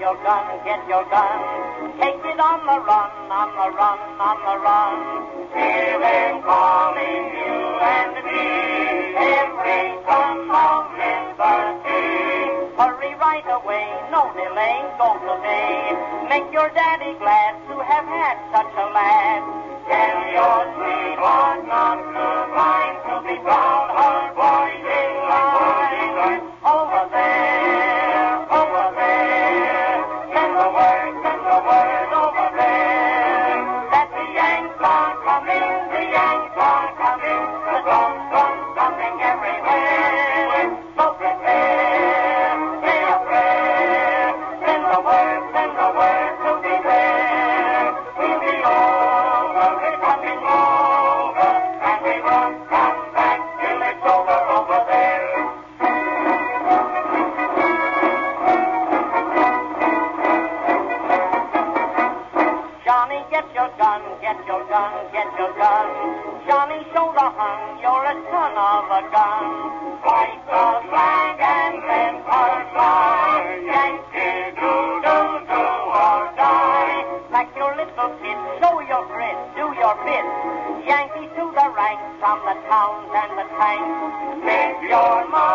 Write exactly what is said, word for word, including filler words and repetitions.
your gun, get your gun. Take it on the run, on the run, on the run. Hear them calling you and me, every son of liberty. Hurry right away, no delay, go today. Make your daddy glad to have had such a lad. Tell your sweetheart not to mind, to be proud her boys in line. Over there, over there, send the word, send the word over there, that the Yanks are coming, the Yanks are coming, the drums, drums thumping everywhere. So prepare, say a prayer, send the word, send the word to beware. We'll be over, we're coming over, and we won't come back till it's over, over there. Johnny, get your gun, get your gun, get your gun. Johnny, shoulder hung, you're a son of a gun. Fight the flag and let her fly. Yankee, do, do, do or die. Like your little kid, show your grit, do your bit. Yankee to the ranks, from the towns and the tanks. Make your mark.